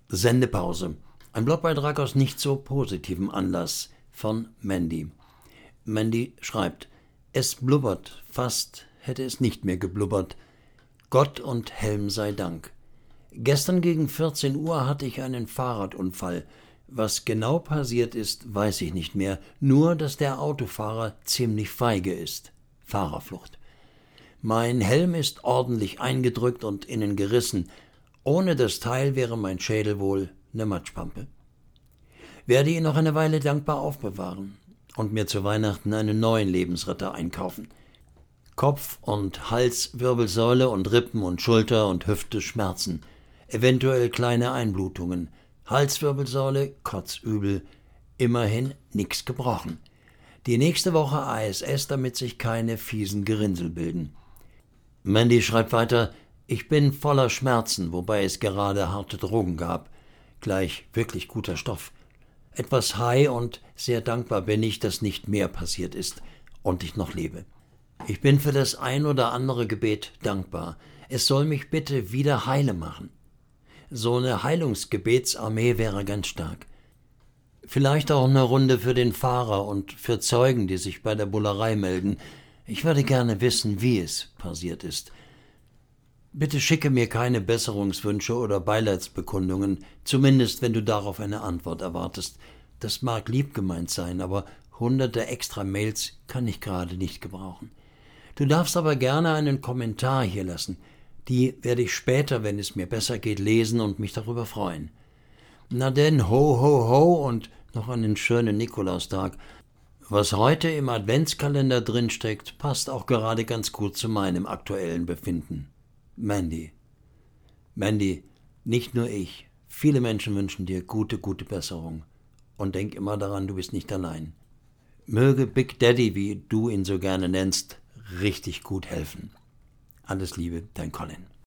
Sendepause. Ein Blogbeitrag aus nicht so positivem Anlass von Mandy. Mandy schreibt: Es blubbert, fast hätte es nicht mehr geblubbert. Gott und Helm sei Dank. Gestern gegen 14 Uhr hatte ich einen Fahrradunfall. Was genau passiert ist, weiß ich nicht mehr. Nur, dass der Autofahrer ziemlich feige ist. Fahrerflucht. Mein Helm ist ordentlich eingedrückt und innen gerissen. Ohne das Teil wäre mein Schädel wohl eine Matschpampe. Werde ihn noch eine Weile dankbar aufbewahren und mir zu Weihnachten einen neuen Lebensretter einkaufen. Kopf- und Halswirbelsäule und Rippen und Schulter und Hüfte schmerzen. Eventuell kleine Einblutungen. Halswirbelsäule, kotzübel. Immerhin nix gebrochen. Die nächste Woche ASS, damit sich keine fiesen Gerinnsel bilden. Mandy schreibt weiter: Ich bin voller Schmerzen, wobei es gerade harte Drogen gab. Gleich wirklich guter Stoff. Etwas high und sehr dankbar bin ich, dass nicht mehr passiert ist und ich noch lebe. Ich bin für das ein oder andere Gebet dankbar. Es soll mich bitte wieder heile machen. So eine Heilungsgebetsarmee wäre ganz stark. Vielleicht auch eine Runde für den Fahrer und für Zeugen, die sich bei der Bullerei melden. Ich würde gerne wissen, wie es passiert ist. Bitte schicke mir keine Besserungswünsche oder Beileidsbekundungen, zumindest wenn du darauf eine Antwort erwartest. Das mag lieb gemeint sein, aber hunderte extra Mails kann ich gerade nicht gebrauchen. Du darfst aber gerne einen Kommentar hier lassen. Die werde ich später, wenn es mir besser geht, lesen und mich darüber freuen. Na denn, ho, ho, ho und noch einen schönen Nikolaustag. Was heute im Adventskalender drinsteckt, passt auch gerade ganz gut zu meinem aktuellen Befinden. Mandy. Mandy, nicht nur ich. Viele Menschen wünschen dir gute Besserung. Und denk immer daran, du bist nicht allein. Möge Big Daddy, wie du ihn so gerne nennst, richtig gut helfen. Alles Liebe, dein Colin.